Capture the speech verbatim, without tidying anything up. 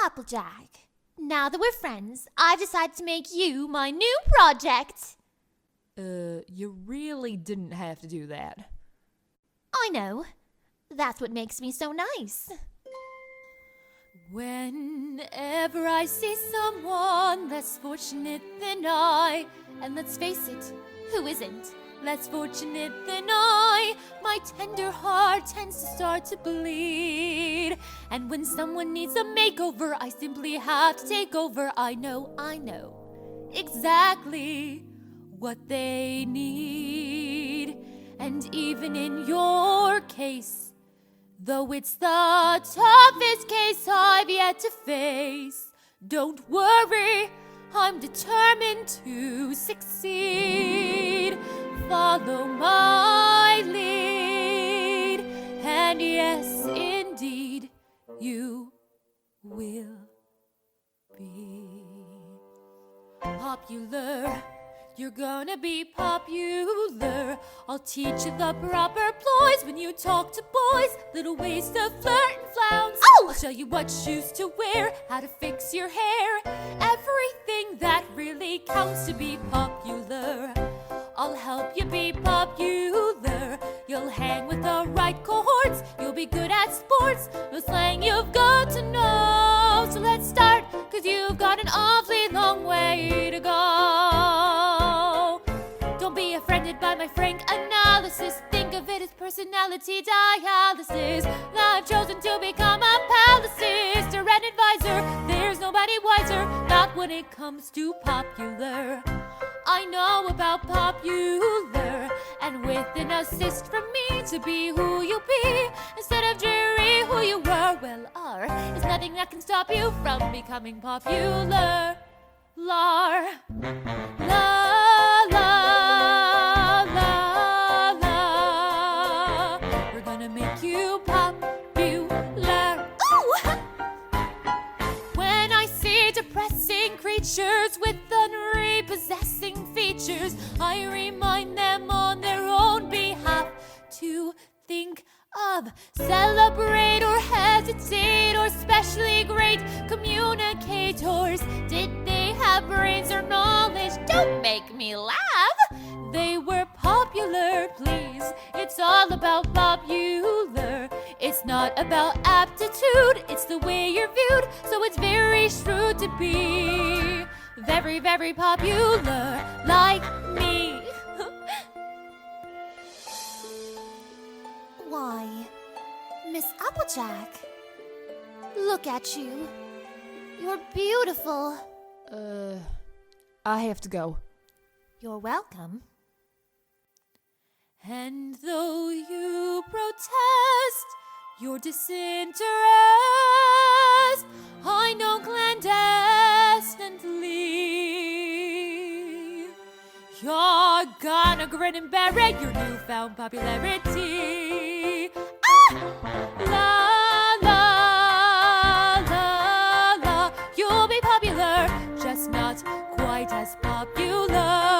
Applejack, now that we're friends, I've decided to make you my new project. Uh, you really didn't have to do that. I know. That's what makes me so nice. Whenever I see someone less fortunate than I, And let's face it, who isn't? less fortunate than I, my tender heart tends to start to bleed. And when someone needs a makeover, I simply have to take over. I know, I know exactly what they need. And even in your case, though it's the toughest case I've yet to face, don't worry, I'm determined to succeed. Follow my lead, and yes, indeed, you will be popular. You're gonna be popular. I'll teach you the proper ploys when you talk to boys. Little ways to flirt and flounce. Oh! I'll show you what shoes to wear, how to fix your hair. Everything that really counts to be popular. I'll help you be popular. You'll hang with the right cohorts. You'll be good at sports. No slang you've got to know. So let's start, cause you've got an awfully long way to go. Don't be offended by my frank analysis. Think of it as personality dialysis. I've chosen to become a palisaster and advisor. There's nobody wiser, not when it comes to popular. I know about popular, and with an assist from me to be who you be, instead of dreary who you were, well, are, is nothing that can stop you from becoming popular. Lar, la, la, la, la. We're gonna make you popular. Ooh! When I see depressing creatures with unrepossessing features, I remind them on their own behalf to think of, celebrate or hesitate, or specially great communicators. Did they have brains or knowledge? Don't make me laugh. They were popular, please. It's all about popular. It's not about aptitude, it's the way you're viewed. So it's very shrewd to be very, very popular, like me. Why, Miss Applejack, look at you. You're beautiful. Uh, I have to go. You're welcome. And though you protest your disinterest, I know clandestinely you're gonna grin and bear it, your newfound popularity. Ah! La, la, la, la. You'll be popular, just not quite as popular.